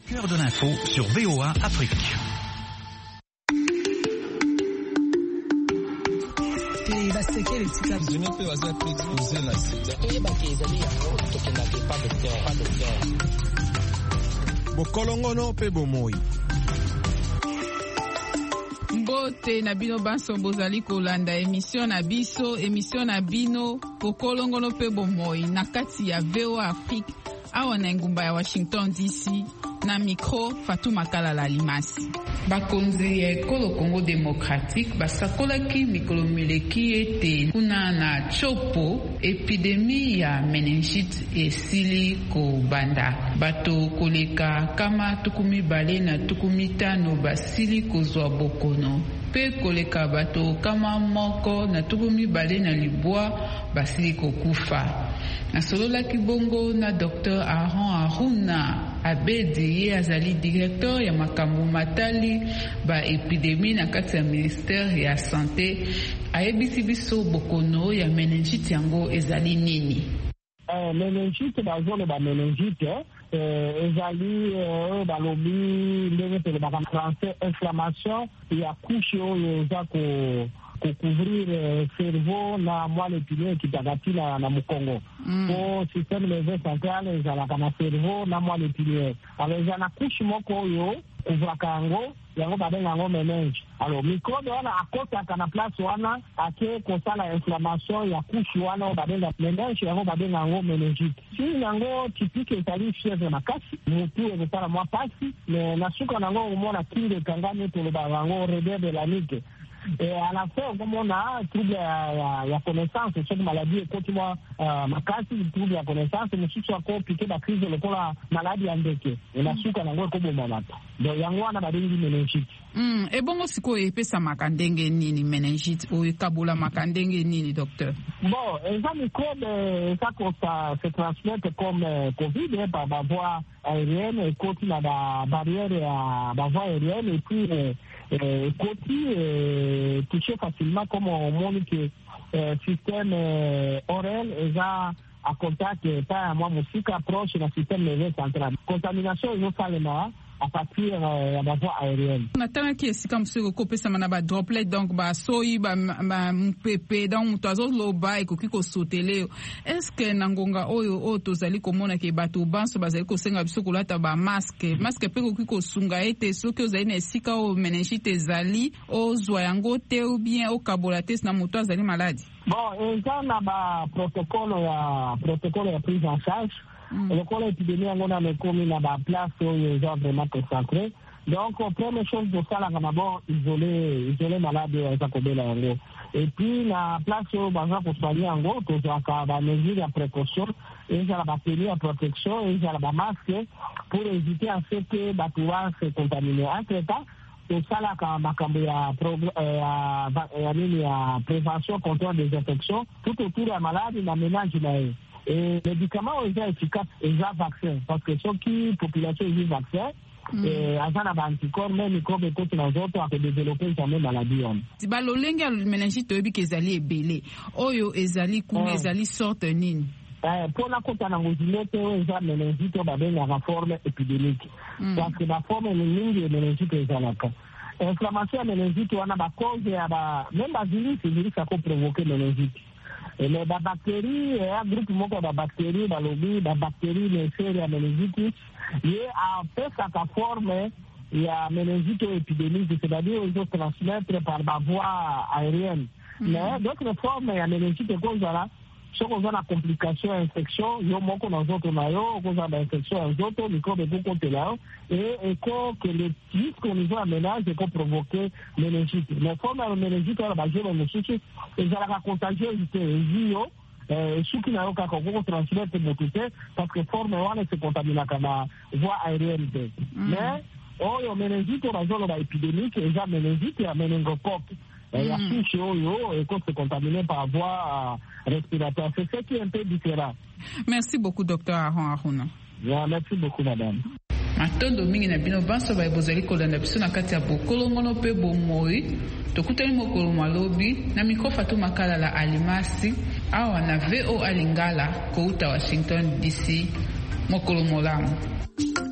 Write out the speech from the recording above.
Cœur de l'info sur VOA Afrique. Bokolongono pe bomoi. Mbote na bino banso bozali kolanda émission na bino bokolongono pe bomoi na kati ya VOA Afrique awa na ngumba ya Washington DC na micro Fatou Makala Limasi. Bakonzi ya ekolo Congo Démocratique basakolaki mikolo mileki ete kuna na Chopo epidemie ya meningite esili kobanda. Bato koleka kama 25 basili kozwa bokono. Pe koleka bato kama moko na 2 basili kokufa. Nasololaki bongo na Dr. Aaron Aruna Abedi ye azali directeur ya makambo matali ba epidemie na kati ya ministère ya santé ayebisi biso bokono ya meningite yango ezali nini. Meningite bazole ba meningite ezali balobi ndenge tolobaka na français inflammation ya couche oyo eza couvrir cerveau na moelle épinière kitagati na mukongo. Po système nerveux central ezalaka na cerveau na moelle épinière. Alors eza na couche moko oyo kuvaka yango babenga yango meninge. Alors microbe wana akotaka na place wana ake kosala inflammation ya couche wana babenga meninge yango babenga yango meningite. Si yango typique ezali fièvre makasi, mutu ezosala mwa pasi, mais na suka nango omona kinga ekangami tolobaka yango raideur de la nuque. Et à la fin, comme on a trouble à connaissance, cette maladie est continuellement makasi, trouble à connaissance, mais si tu as piqué la crise de la maladie andeke, et la suka nango comme malata. Donc yango ana badengi meningite. Et bon siko epesa makandenge nini meningite ou ekabola makandenge nini docteur? Bon, les microbes ça se transmettent comme Covid par la voie aérienne et continue à la barrière à la voie aérienne et puis côté touché facilement comme on montre que système oral est à contact pas à moi musique approche dans le système nerveux central. Contamination il faut aller à partir ya la voie aérienne. Natana ki esika mseko kopesa mana ba droplet donc ba soyi ba mpepe donc mutazo loba ekoki ko sotele. Est-ce que nangonga oyo tozali komona ke bato banso bazali ko senga biso kolata ba masque pe koki ko sunga ete soki ozali na esika o meningite zali ozwa yango te ou bien o kabolates na moto azali maladi. Bon, eza na ba protocole ya prise en charge. Le col épidémie on a commis na ba place où ils ont vraiment concentré. Donc première chose de ça là d'abord isoler malade za kobela yango. Et puis la place où baza ko soigner yango to za ka ba mesure de précaution et za la batterie de protection et za la masque pour éviter à ce que ba pouvoir se contaminer. Entre temps tout ça là quand makambo ya prévention contre des infections tout autour de la maladie na ménage là. Et les médicaments ont été efficaces et les vaccins parce que ceux qui population ont eu vaccin et avant la anticorps même microbe et toutes les autres ont développé jamais maladie. Si balolenge a meningite obi kezali ebele oyo ezali kuna ezali sorte nini pour la kota na ngozilete eza meningite babenga na forme épidémique parce que la forme mingi meningite ezalaka inflammation ya meningite wana ba cause ya ba même ba virus ça peut provoquer meningite. Et les bactéries, un groupe de bactéries, les bactéries, les séries meningite, il y a sa forme, il y a meningite épidémique, c'est-à-dire qu'ils se transmettent par la voie aérienne. Mais d'autres formes, il y a meningite cause là, ce qu'on a la complication, infection, il y a beaucoup d'autres maillots, on a l'infection, d'autres microbes beaucoup là, et que les risques qu'on a ménage et qu'on provoque meningite. Les formes de meningite, on va jouer le souci, et ça la contagiosité, ceux qui n'ont pas qu'on transmettre parce que forme one se contamine à la voie aérienne. Mais, oh, meningite, on va jouer l'épidémique, et ça meningite, il y a meningocoque. Il y a fiche et qu'on se contamine par voie respiratoire. C'est ce qui est un peu différent. Merci beaucoup, Dr. Aaron Aruna. Merci beaucoup, madame. Matondo mingi na bino banso ba bozali kolanda biso na kati ya bokolongono pe bomoi tokutani mokolo malobi na micro Fatou Makala la Alimasi awa na VOA Lingala kouta Washington DC mokolo molamu.